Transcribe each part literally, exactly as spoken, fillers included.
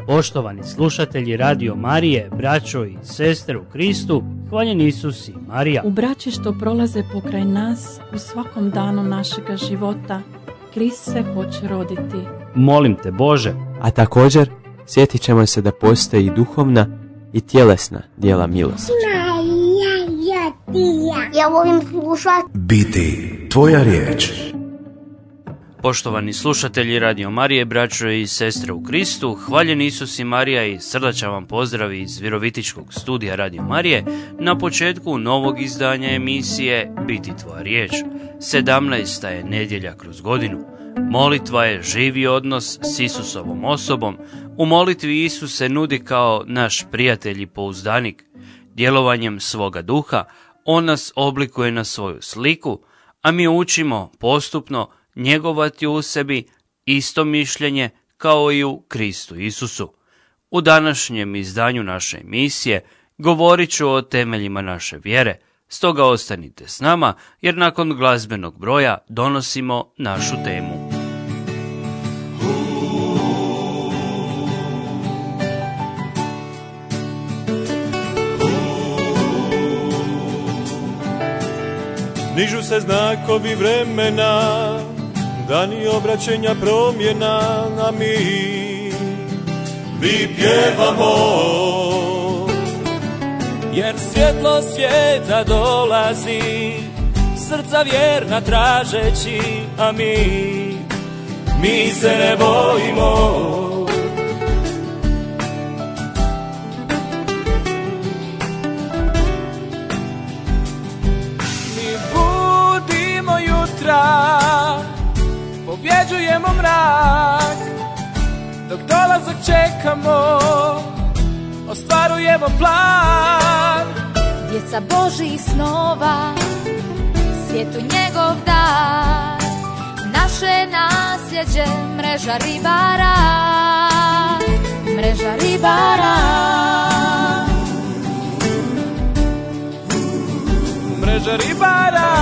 Poštovani slušatelji Radio Marije, braćo i sestre u Kristu, hvaljen Isus i Marija. U braći što prolaze pokraj nas, u svakom danu našega života, Krist se hoće roditi. Molim te Bože. A također, sjetit ćemo se da postoji i duhovna i tjelesna djela milosti. Ja volim slušati. Biti tvoja riječ. Poštovani slušatelji Radio Marije, braćo i sestre u Kristu, hvaljen Isus i Marija i srdačan vam pozdrav iz Virovitičkog studija Radio Marije na početku novog izdanja emisije Biti tvoja riječ. sedamnaesta je nedjelja kroz godinu. Molitva je živi odnos s Isusovom osobom. U molitvi Isus se nudi kao naš prijatelj i pouzdanik. Djelovanjem svoga duha on nas oblikuje na svoju sliku, a mi učimo postupno njegovati u sebi isto mišljenje kao i u Kristu Isusu. U današnjem izdanju naše emisije govorit ću o temeljima naše vjere, stoga ostanite s nama jer nakon glazbenog broja donosimo našu temu. Nižu se znakovi vremena, dani obraćenja promjena, a mi, mi pjevamo. Jer svjetlo svijeta dolazi, srca vjerna tražeći, a mi, mi se ne bojimo. Mi budimo jutra, pobjeđujemo mrak, dok dolazak čekamo, ostvarujemo plan. Djeca Božih snova, svijetu njegov dar, naše nasljeđe, mreža ribara, mreža ribara. Mreža ribara.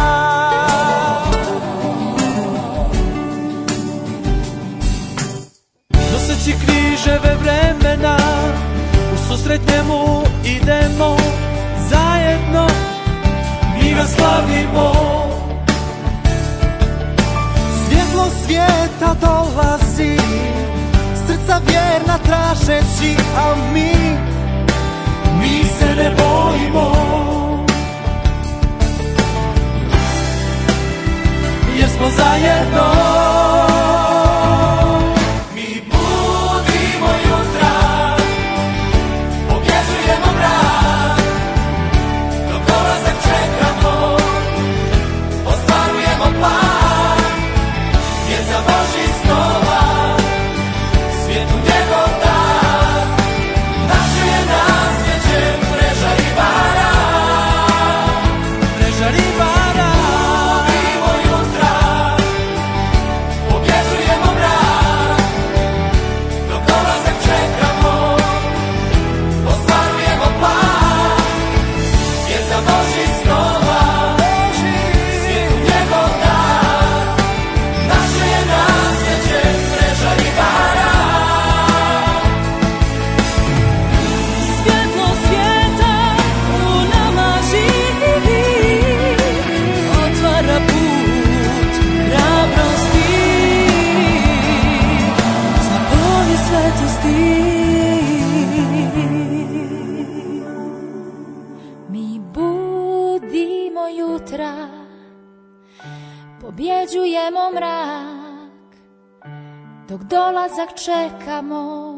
Noseći križeve vremena, u susret njemu idemo, zajedno mi ga slavimo. Svjetlo svijeta dolazi, srca vjerna tražeći, a mi, mi se ne bojimo. Jer smo zajedno. Pobjeđujemo mrak, dok dolazak čekamo,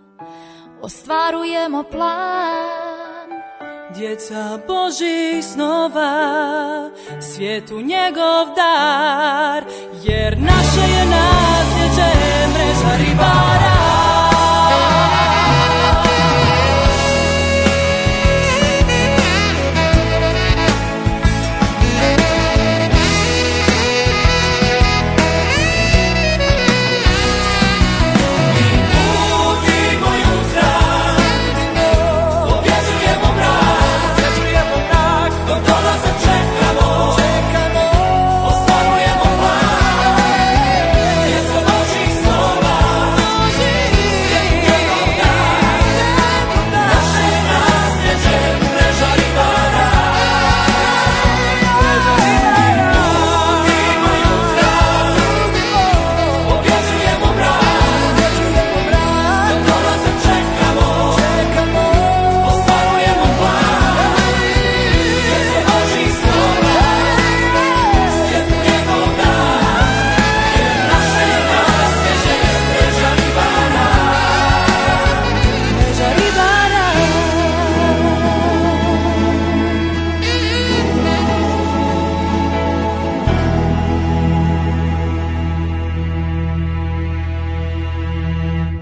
ostvarujemo plan. Djeca Božih snova, svijetu njegov dar, jer naše je nasljeđe, mreža ribara. Čekamo, ostvarujemo plan.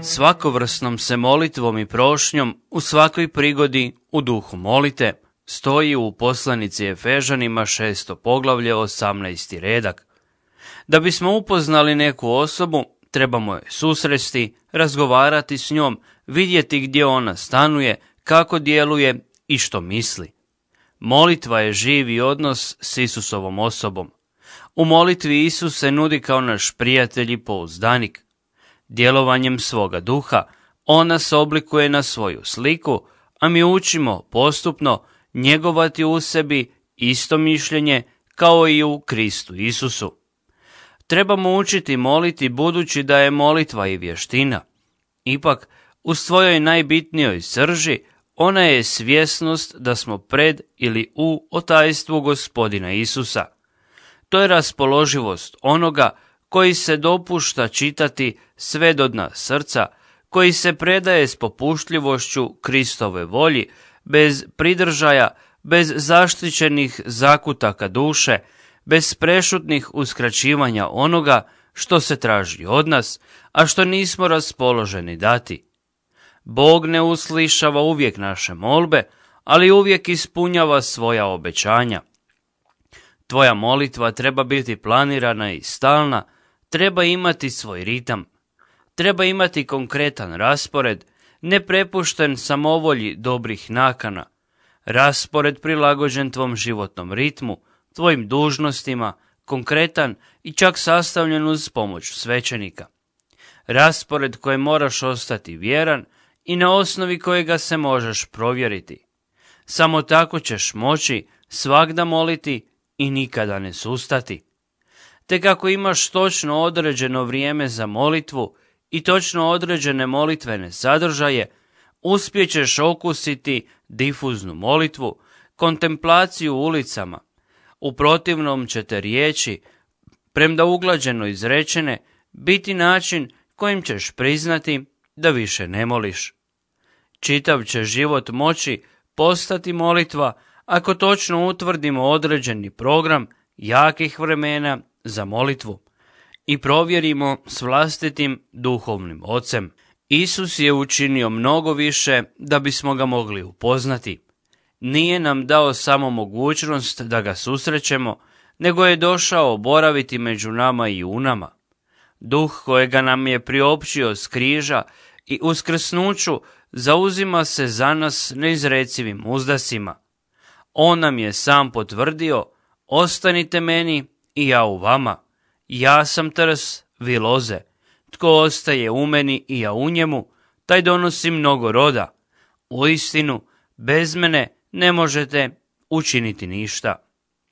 svakovrsnom se molitvom i prošnjom u svakoj prigodi u duhu molite, stoji u poslanici Efežanima šesto poglavlje osamnaesti redak. Da bismo upoznali neku osobu, trebamo je susresti, razgovarati s njom, vidjeti gdje ona stanuje, kako djeluje i što misli. Molitva je živi odnos s Isusovom osobom. U molitvi Isus se nudi kao naš prijatelj i pouzdanik. Djelovanjem svoga duha on nas oblikuje na svoju sliku, a mi učimo postupno njegovati u sebi isto mišljenje kao i u Kristu Isusu. Trebamo učiti moliti budući da je molitva i vještina. Ipak, u svojoj najbitnijoj srži ona je svjesnost da smo pred ili u otajstvu Gospodina Isusa. To je raspoloživost onoga koji se dopušta čitati sve do dna srca, koji se predaje s popuštljivošću Kristove volji, bez pridržaja, bez zaštićenih zakutaka duše, bez prešutnih uskraćivanja onoga što se traži od nas, a što nismo raspoloženi dati. Bog ne uslišava uvijek naše molbe, ali uvijek ispunjava svoja obećanja. Tvoja molitva treba biti planirana i stalna, treba imati svoj ritam, treba imati konkretan raspored, ne prepušten samovolji dobrih nakana, raspored prilagođen tvom životnom ritmu, tvojim dužnostima, konkretan i čak sastavljen uz pomoć svećenika. Raspored koji moraš ostati vjeran i na osnovi kojega se možeš provjeriti. Samo tako ćeš moći svagda moliti i nikada ne sustati. Te kako imaš točno određeno vrijeme za molitvu i točno određene molitvene sadržaje, uspjećeš okusiti difuznu molitvu, kontemplaciju ulicama. U protivnom će te riječi, premda uglađeno izrečene, biti način kojim ćeš priznati da više ne moliš. Čitav će život moći postati molitva ako točno utvrdimo određeni program jakih vremena za molitvu i provjerimo s vlastitim duhovnim ocem. Isus je učinio mnogo više da bismo ga mogli upoznati. Nije nam dao samo mogućnost da ga susrećemo, nego je došao boraviti među nama i u nama. Duh kojega nam je priopćio s križa i uskrsnuću zauzima se za nas neizrecivim uzdasima. On nam je sam potvrdio, ostanite meni i ja u vama. Ja sam trs, vi loze. Tko ostaje u meni i ja u njemu, taj donosi mnogo roda. Uistinu, bez mene ne možete učiniti ništa.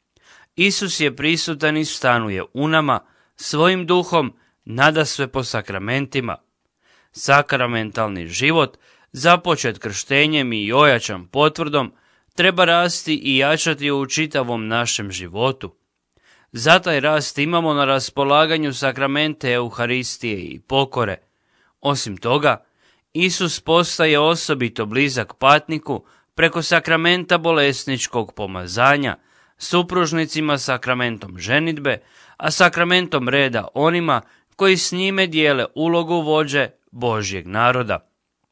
Isus je prisutan i stanuje u nama, svojim duhom nadasve po sakramentima. Sakramentalni život, započet krštenjem i ojačan potvrdom, treba rasti i jačati u čitavom našem životu. Za taj rast imamo na raspolaganju sakramente Euharistije i pokore. Osim toga, Isus postaje osobito blizak patniku preko sakramenta bolesničkog pomazanja, supružnicima sakramentom ženidbe, a sakramentom reda onima koji s njime dijele ulogu vođe Božjeg naroda.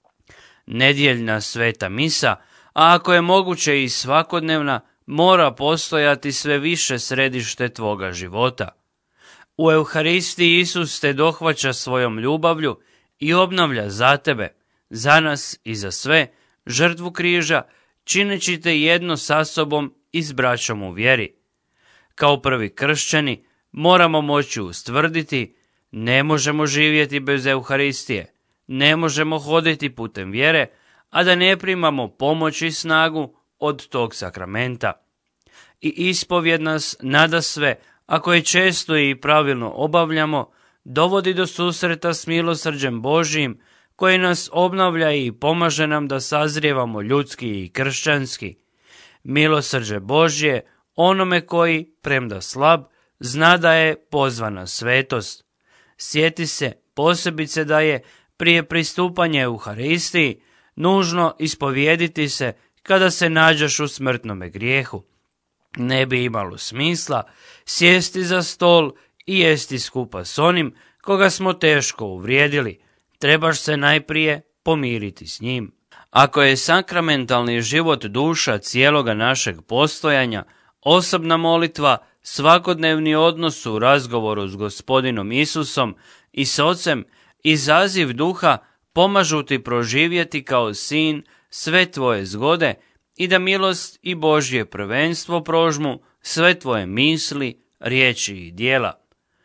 Nedjeljna sveta misa, a ako je moguće i svakodnevna, mora postojati sve više središte tvoga života. U Euharistiji Isus te dohvaća svojom ljubavlju i obnavlja za tebe, za nas i za sve, žrtvu križa, čineći te jedno sa sobom i s braćom u vjeri. Kao prvi kršćani moramo moći ustvrditi, ne možemo živjeti bez Euharistije, ne možemo hoditi putem vjere, a da ne primamo pomoć i snagu od tog sakramenta. I ispovjed nas nadasve, ako je često i pravilno obavljamo, dovodi do susreta s milosrđem Božijim, koji nas obnavlja i pomaže nam da sazrijevamo ljudski i kršćanski. Milosrđe Božje onome koji, premda slab, zna da je pozvana svetost. Sjeti se posebice da je prije pristupanja Euharistiji nužno ispovijediti se kada se nađeš u smrtnome grijehu. Ne bi imalo smisla sjesti za stol i jesti skupa s onim koga smo teško uvrijedili. trebaš se najprije pomiriti s njim. Ako je sakramentalni život duša cijeloga našeg postojanja, osobna molitva, svakodnevni odnos u razgovoru s Gospodinom Isusom i s Ocem i zaziv duha pomažu ti proživjeti kao sin sve tvoje zgode i da milost i Božje prvenstvo prožmu sve tvoje misli, riječi i djela.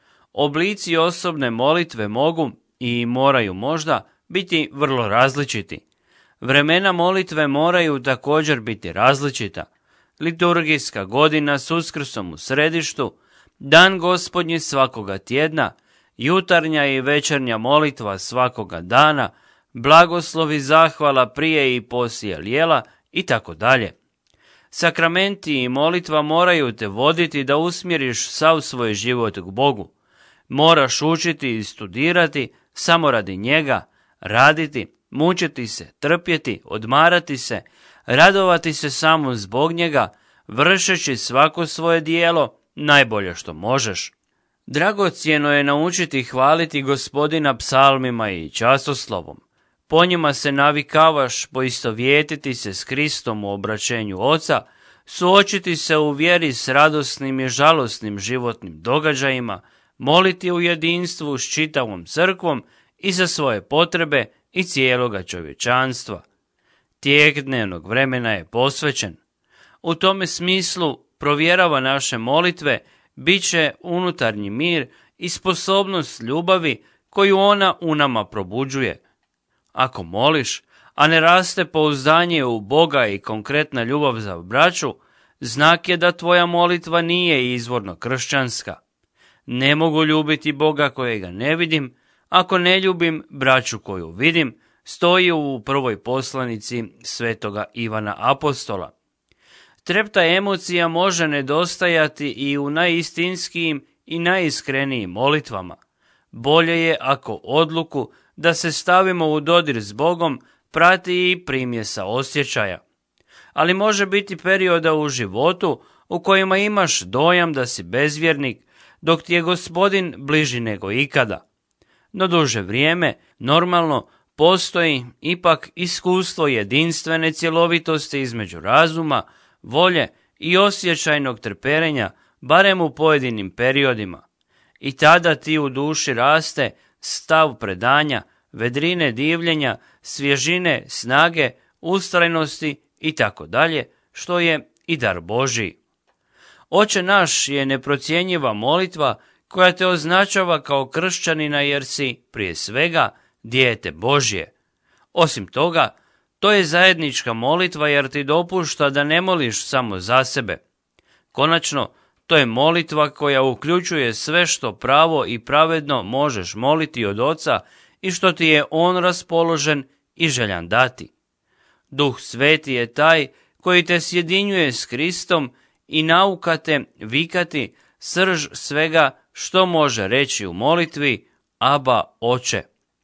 Oblici osobne molitve mogu i moraju možda biti vrlo različiti. Vremena molitve moraju također biti različita. Liturgijska godina s Uskrsom u središtu, dan Gospodnji svakoga tjedna, jutarnja i večernja molitva svakoga dana, blagoslovi zahvala prije i poslije jela i tako dalje. Sakramenti i molitva moraju te voditi da usmjeriš sav svoj život k Bogu. Moraš učiti i studirati samo radi njega, raditi, mučiti se, trpjeti, odmarati se, radovati se samo zbog njega, vršeći svako svoje dijelo najbolje što možeš. Dragocjeno je naučiti hvaliti Gospodina psalmima i časoslovom. Po njima se navikavaš poistovjetiti se s Kristom u obraćenju Oca, suočiti se u vjeri s radosnim i žalosnim životnim događajima, moliti u jedinstvu s čitavom crkvom i za svoje potrebe i cijeloga čovječanstva. Tijek dnevnog vremena je posvećen. U tome smislu provjerava naše molitve bit će unutarnji mir i sposobnost ljubavi koju ona u nama probuđuje. Ako moliš, a ne raste pouzdanje u Boga i konkretna ljubav za braću, znak je da tvoja molitva nije izvorno kršćanska. Ne mogu ljubiti Boga kojega ne vidim, ako ne ljubim braću koju vidim, stoji u prvoj poslanici svetoga Ivana Apostola. Trepta emocija može nedostajati i u najistinskijim i najiskrenijim molitvama. Bolje je ako odluku da se stavimo u dodir s Bogom prati i primjesa osjećaja. Ali može biti perioda u životu u kojima imaš dojam da si bezvjernik, dok ti je Gospodin bliži nego ikada. No duže vrijeme, normalno, postoji ipak iskustvo jedinstvene cjelovitosti između razuma, volje i osjećajnog trperenja, barem u pojedinim periodima. I tada ti u duši raste stav predanja, vedrine divljenja, svježine, snage, ustrajnosti i tako dalje, što je i dar Božji. Oče naš je neprocjenjiva molitva koja te označava kao kršćanina jer si, prije svega, dijete Božje. Osim toga, to je zajednička molitva jer ti dopušta da ne moliš samo za sebe. Konačno, to je molitva koja uključuje sve što pravo i pravedno možeš moliti od Oca i što ti je On raspoložen i željan dati. Duh Sveti je taj koji te sjedinjuje s Kristom i nauka te vikati srž svega što može reći u molitvi Aba, Oče.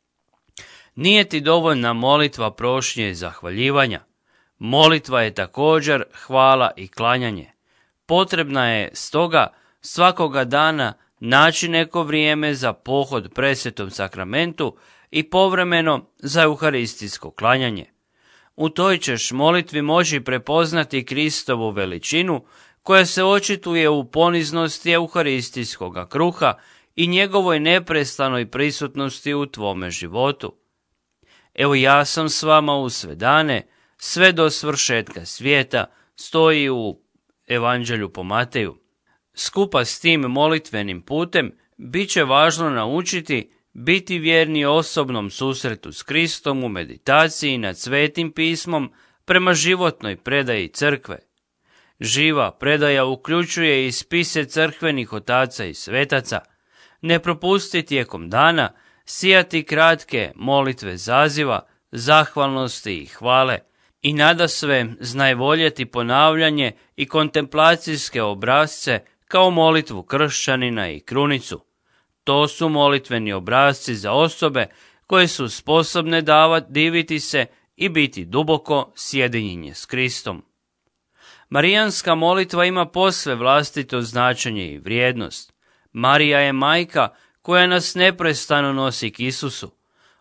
Nije ti dovoljna molitva prošnje i zahvaljivanja. Molitva je također hvala i klanjanje. Potrebna je stoga svakoga dana naći neko vrijeme za pohod presvetom sakramentu i povremeno za euharistijsko klanjanje. U toj ćeš molitvi moći prepoznati Kristovu veličinu koja se očituje u poniznosti euharistijskoga kruha i njegovoj neprestanoj prisutnosti u tvome životu. Evo ja sam s vama u sve dane, sve do svršetka svijeta, stoji u Evanđelju po Mateju. Skupa s tim molitvenim putem bit će važno naučiti biti vjerni osobnom susretu s Kristom u meditaciji nad Svetim pismom prema životnoj predaji crkve. Živa predaja uključuje i spise crkvenih otaca i svetaca. Ne propusti tijekom dana sijati kratke molitve zaziva, zahvalnosti i hvale i nadasve znaj voljeti ponavljanje i kontemplacijske obrasce kao molitvu kršćanina i krunicu. To su molitveni obrasci za osobe koje su sposobne davati, diviti se i biti duboko sjedinjenje s Kristom. Marijanska molitva ima posve vlastito značenje i vrijednost. Marija je majka koja nas neprestano nosi k Isusu.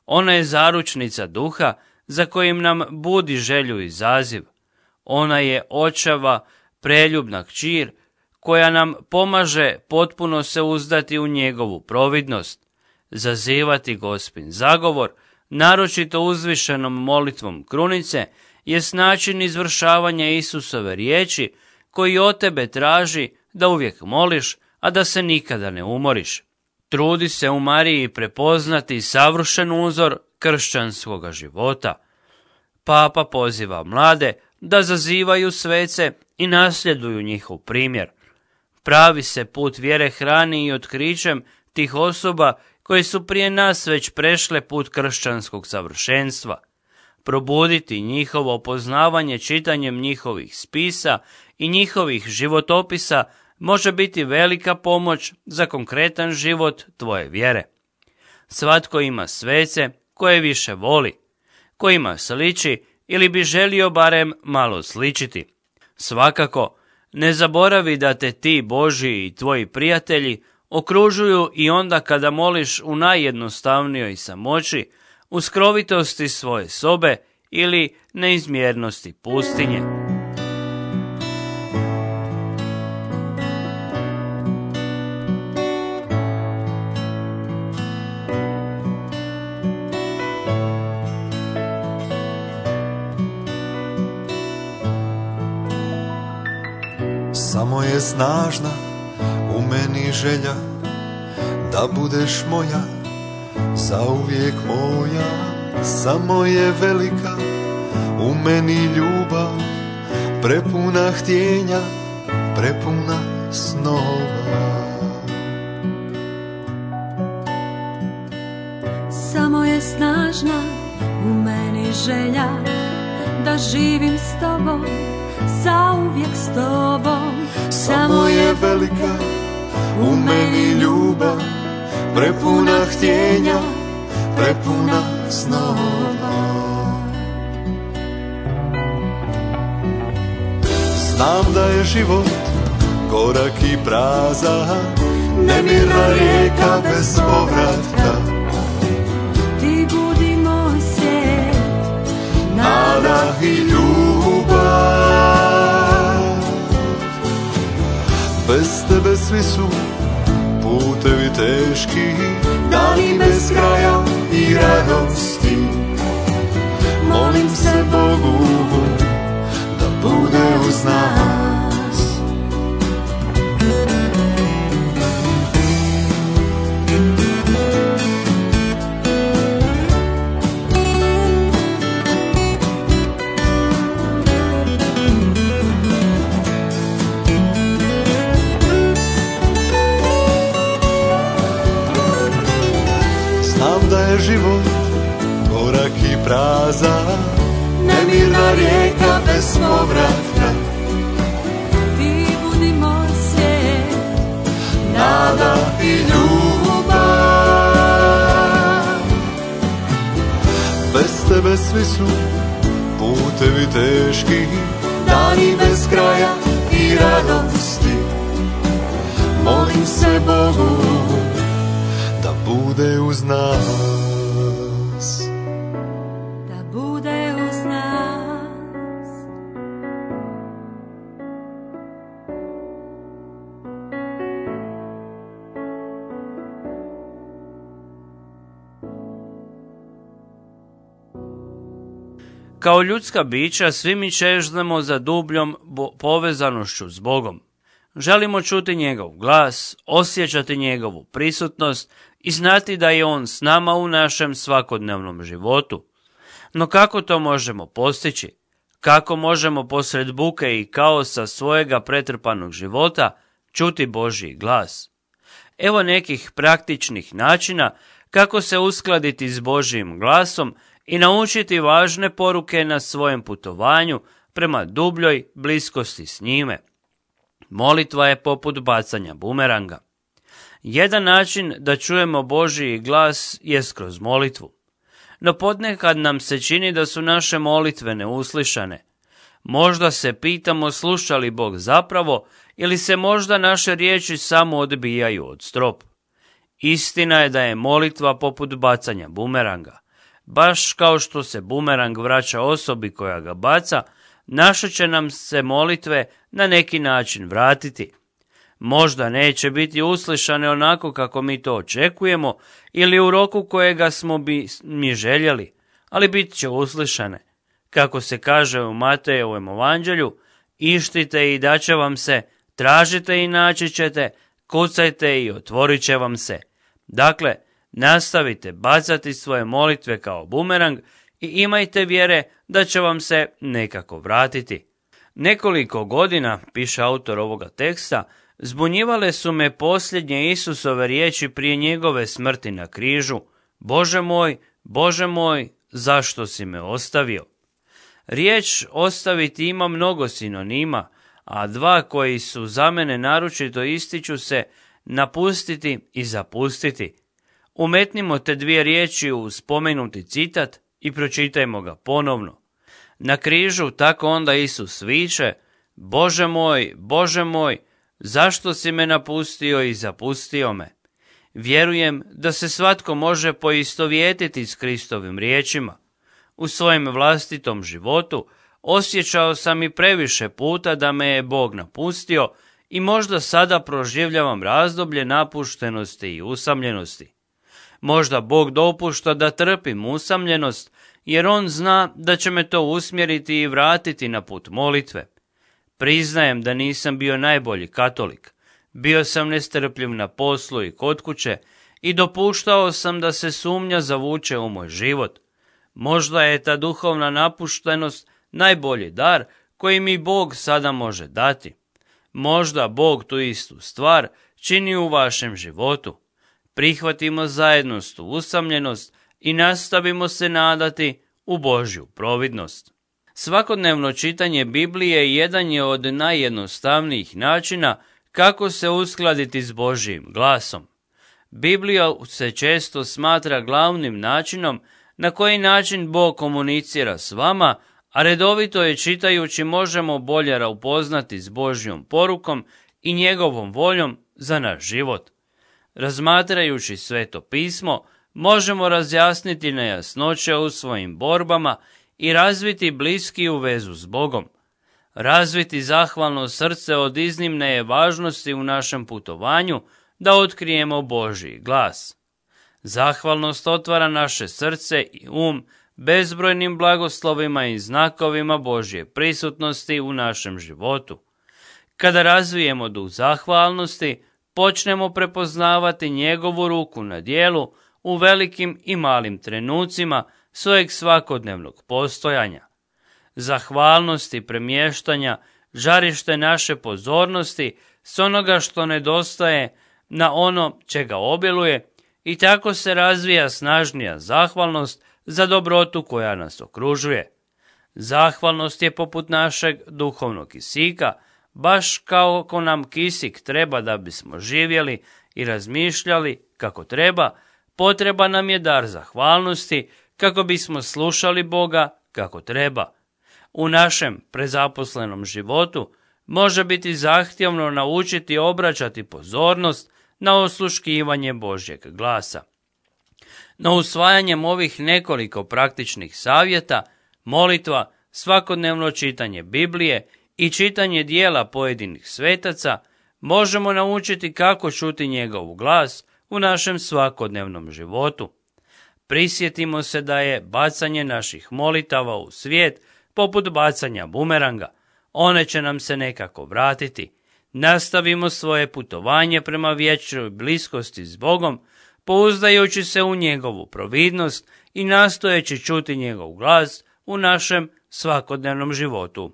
Ona je zaručnica duha za kojim nam budi želju i zaziv. Ona je očeva, preljubna kćir koja nam pomaže potpuno se uzdati u njegovu providnost, zazivati Gospin zagovor, naročito uzvišenom molitvom krunice, jest način izvršavanja Isusove riječi koji od tebe traži da uvijek moliš, a da se nikada ne umoriš. Trudi se u Mariji prepoznati savršen uzor kršćanskog života. Papa poziva mlade da zazivaju svece i nasljeduju njihov primjer. Pravi se put vjere hrani i otkrićem tih osoba koje su prije nas već prešle put kršćanskog savršenstva. Probuditi njihovo poznavanje čitanjem njihovih spisa i njihovih životopisa može biti velika pomoć za konkretan život tvoje vjere. Svatko ima svece koje više voli, kojima sliči ili bi želio barem malo sličiti. Svakako, ne zaboravi da te ti Božji i tvoji prijatelji okružuju i onda kada moliš u najjednostavnijoj samoći, u skrovitosti svoje sobe ili neizmjernosti pustinje. Samo je snažna u meni želja da budeš moja, zauvijek moja. Samo je velika u meni ljubav, prepuna htjenja, prepuna snova. Samo je snažna u meni želja da živim s tobom, zauvijek s tobom. Samo je velika u meni ljubav, prepuna htjenja, prepuna snova. Znam da je život gorak i prazan, nemirna rijeka bez povratka. Ti budi moj svijet, nada i ljubav. Bez tebe svi su putevi teški, dani bez kraja i radosti. Molim se Bogu da bude uz nas. Da je život gorak i prazan, nemirna rijeka bez povratka. ti budi moj svijet, Nada i ljubav. Bez tebe svi su putevi teški, dani bez kraja i radosti. Molim se Bogu da bude uz nas. da bude uz nas. Kao ljudska bića svi mi čežnemo za dubljom bo- povezanošću s Bogom. Želimo čuti njegov glas, osjećati njegovu prisutnost i znati da je on s nama u našem svakodnevnom životu. No kako to možemo postići? Kako možemo posred buke i kaosa svojega pretrpanog života čuti Božji glas? Evo nekih praktičnih načina kako se uskladiti s Božjim glasom i naučiti važne poruke na svojem putovanju prema dubljoj bliskosti s njime. Molitva je poput bacanja bumeranga. Jedan način da čujemo Božji glas je kroz molitvu. No ponekad nam se čini da su naše molitve neuslišane. Možda se pitamo sluša li Bog zapravo ili se možda naše riječi samo odbijaju od strop. Istina je da je molitva poput bacanja bumeranga. baš kao što se bumerang vraća osobi koja ga baca, naše će nam se molitve na neki način vratiti. Možda neće biti uslišane onako kako mi to očekujemo ili u roku kojega smo bi mi željeli, ali bit će uslišane. Kako se kaže u Matejevom evanđelju, ištite i daće vam se, tražite i naći ćete, kucajte i otvorit će vam se. Dakle, nastavite bacati svoje molitve kao bumerang i imajte vjere da će vam se nekako vratiti. Nekoliko godina, piše autor ovoga teksta, zbunjivale su me posljednje Isusove riječi prije njegove smrti na križu. Bože moj, Bože moj, zašto si me ostavio? Riječ ostaviti ima mnogo sinonima, a dva koji su za mene naročito ističu se napustiti i zapustiti. Umetnimo te dvije riječi u spomenuti citat i pročitajmo ga ponovno. Na križu tako onda Isus viče: Bože moj, Bože moj, zašto si me napustio i zapustio me? Vjerujem da se svatko može poistovjetiti s Kristovim riječima. U svojem vlastitom životu osjećao sam i previše puta da me je Bog napustio i možda sada proživljavam razdoblje napuštenosti i usamljenosti. Možda Bog dopušta da trpim usamljenost, jer On zna da će me to usmjeriti i vratiti na put molitve. Priznajem da nisam bio najbolji katolik. Bio sam nestrpljiv na poslu i kod kuće i dopuštao sam da se sumnja zavuče u moj život. Možda je ta duhovna napuštenost najbolji dar koji mi Bog sada može dati. Možda Bog tu istu stvar čini u vašem životu. Prihvatimo zajedno tu usamljenost i nastavimo se nadati u Božju providnost. Svakodnevno čitanje Biblije jedan je od najjednostavnijih načina kako se uskladiti s Božjim glasom. Biblija se često smatra glavnim načinom na koji način Bog komunicira s vama, a redovito je čitajući možemo bolje upoznati s Božjom porukom i njegovom voljom za naš život. Razmatrajući Sveto pismo, možemo razjasniti nejasnoće u svojim borbama i razviti bliskiju vezu s Bogom. Razviti zahvalno srce od iznimne je važnosti u našem putovanju da otkrijemo Božji glas. Zahvalnost otvara naše srce i um bezbrojnim blagoslovima i znakovima Božje prisutnosti u našem životu. Kada razvijemo duh zahvalnosti, počnemo prepoznavati njegovu ruku na djelu u velikim i malim trenucima svojeg svakodnevnog postojanja. Zahvalnost i premještanja žarište naše pozornosti s onoga što nedostaje na ono čega obiluje i tako se razvija snažnija zahvalnost za dobrotu koja nas okružuje. Zahvalnost je poput našeg duhovnog kisika, baš kao ako nam kisik treba da bismo živjeli i razmišljali kako treba, potreba nam je dar zahvalnosti kako bismo slušali Boga kako treba. U našem prezaposlenom životu može biti zahtjevno naučiti obraćati pozornost na osluškivanje Božjeg glasa. No usvajanjem ovih nekoliko praktičnih savjeta, molitva, svakodnevno čitanje Biblije i čitanje dijela pojedinih svetaca, možemo naučiti kako čuti njegov glas u našem svakodnevnom životu. Prisjetimo se da je bacanje naših molitava u svijet poput bacanja bumeranga. One će nam se nekako vratiti. Nastavimo svoje putovanje prema vječnoj bliskosti s Bogom, pouzdajući se u njegovu providnost i nastojeći čuti njegov glas u našem svakodnevnom životu.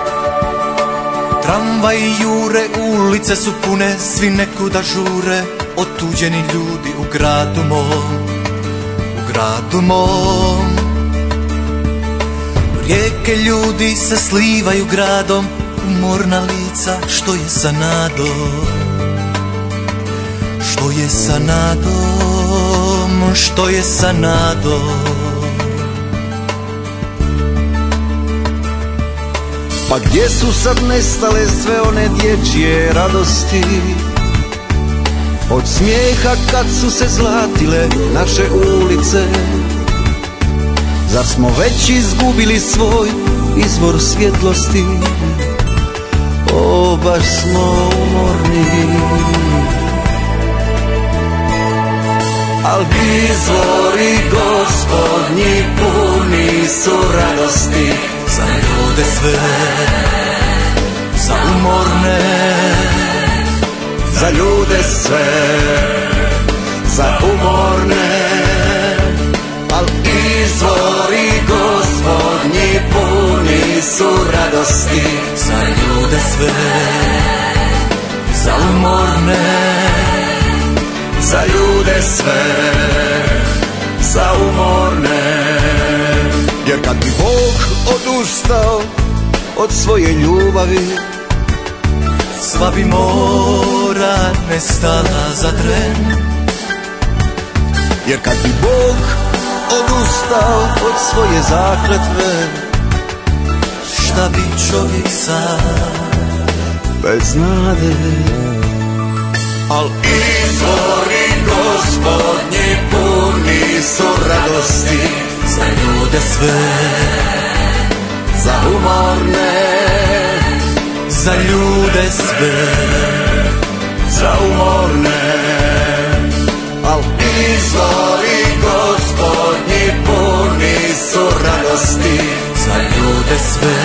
Tramvaj jure, ulice su pune, svi nekuda žure. otuđeni ljudi u gradu mom, u gradu mom. Rijeke ljudi se slivaju gradom, umorna lica, što je sa nadom, što je sa nadom, što je sa nadom. Pa gdje su sad nestale sve one dječje radosti, od smijeha kad su se zlatile naše ulice? Zar smo već izgubili svoj izvor svjetlosti? O, baš smo umorni. Al izvori Gospodnji puni su radosti za ljude sve, za umorne, za ljude sve, za umorne. Al izvori Gospodnji puni su radosti za ljude sve, za umorne, za ljude sve, za umorne. Jer kad bi Bog odustao od svoje ljubavi, sva bi mora nestala za tren. Jer kad bi Bog odustao od svoje zakletve, šta bi čovjek sad bez nade? Al izvori Gospodnji puni su radosti za ljude sve, za umorne, za ljude sve, za umorne. Al izvori Gospodnji puni su radosti za ljude sve,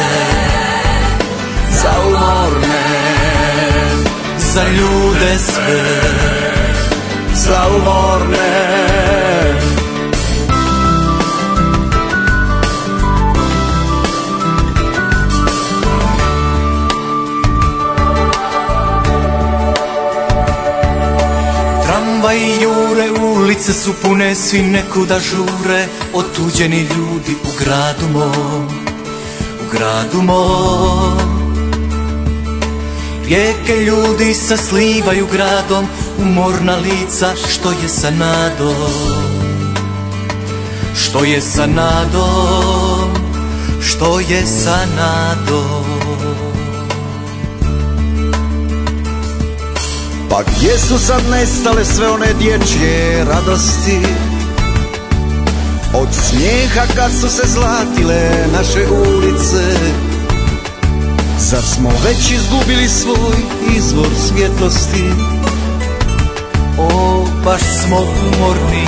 za umorne, za ljude sve, za umorne. Tramvaji jure, ulice su pune, svi nekuda žure, otuđeni ljudi u gradu mom, u gradu mom. Rijeke ljudi se slivaju gradom, umorna lica, što je sa nadom, što je sa nadom, što je sa nadom. pa gdje su sad nestale sve one dječje radosti, od smijeha kad su se zlatile naše ulice? Zar smo već izgubili svoj izvor svjetlosti? O, baš smo umorni.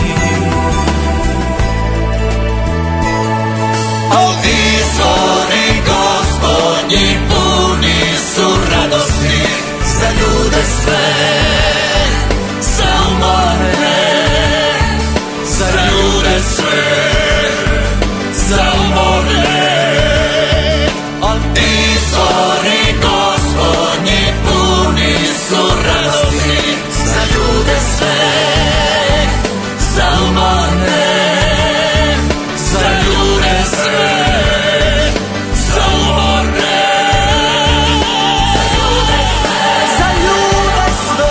Al izvori Gospodnji puni su radosti za ljude sve, za umorne, za ljude sve, za umorne. Al izvori Gospodnji puni su radosti za ljude sve, za umorne, za ljude sve, za umorne, za ljude sve, za ljude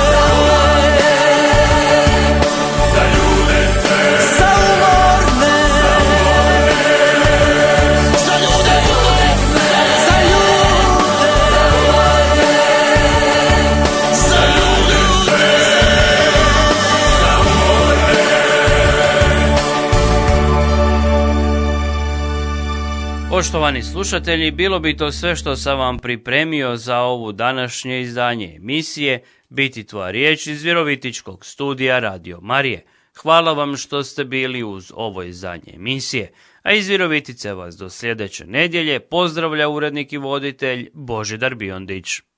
sve, za ljude sve, za umorne, za ljude, ljude sve, za ljude, za ljude sve, za umorne. Poštovani slušatelji, bilo bi to sve što sam vam pripremio za ovu današnje izdanje emisije Biti tvoja riječ iz Virovitičkog studija Radio Marije. Hvala vam što ste bili uz ovo izdanje emisije, a iz Virovitice vas do sljedeće nedjelje pozdravlja urednik i voditelj Božidar Biondić.